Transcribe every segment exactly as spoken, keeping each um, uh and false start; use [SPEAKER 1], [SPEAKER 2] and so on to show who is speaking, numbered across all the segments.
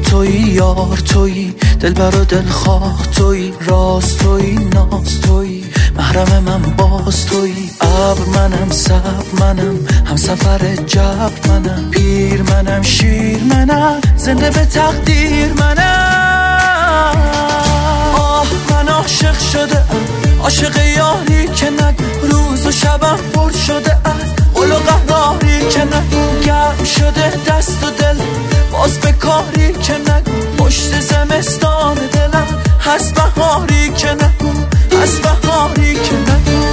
[SPEAKER 1] توی، یار توی، دلبر و دلخواه توی، راز توی، ناز توی، محرم من باز توی. ابر منم، صبر منم، هم سفر جبر منم، پیر منم، شیر منم، زنده به تقدیر منم. آه من عاشق شده ام، عاشق یاری که نگو روز و شبم پر شده از قل و قهاری که نگو گرم شده دست و دل باز به کاری که نگو پشت زمستان دلم هست بهاری که نگو هست بهاری که نگو.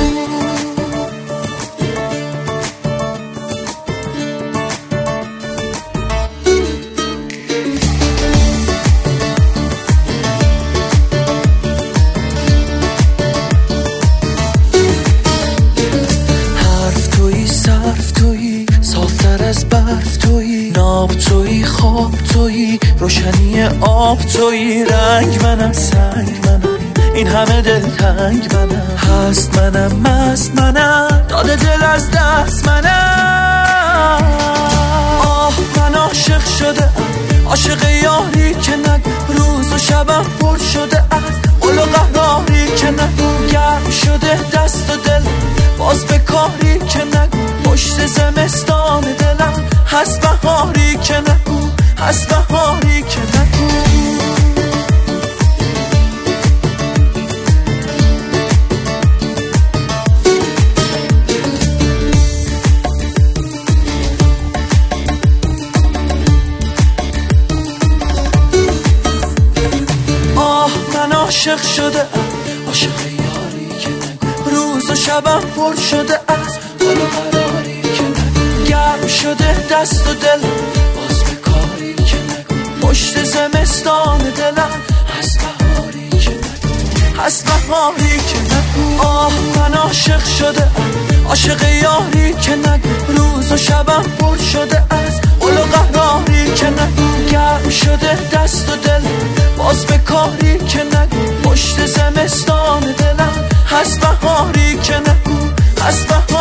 [SPEAKER 1] توی خواب توی، روشنی آب توی، رنگ منم، سنگ منم، این همه دل تنگ منم، هست منم، مست منم، داده دل از دست منم. آه من عاشق شده ام، عاشق یاری که نگو روز و شبم پر شده از قل و قهاری که نگو گرم شده دست و دل باز به کاری که نگو پشت زمستان دلم هست بهاری که نگو هست بهاری که نگو. آه من عاشق شده ام، عاشق یاری که نگو روز و شبم پر شده از قل و قراری که نگو گرم شده دست و دل باز به کاری که نگو پشت زمستان دلم هست بهاری که نگو هست بهاری که نگو. آه من عاشق شده ام، عاشق یاری که نگو روز و شبم پر شده از قل و قهاری که نگو گرم شده دست و دل باز به کاری که نگو پشت زمستان دلم هست بهاری که نگو هست بهاری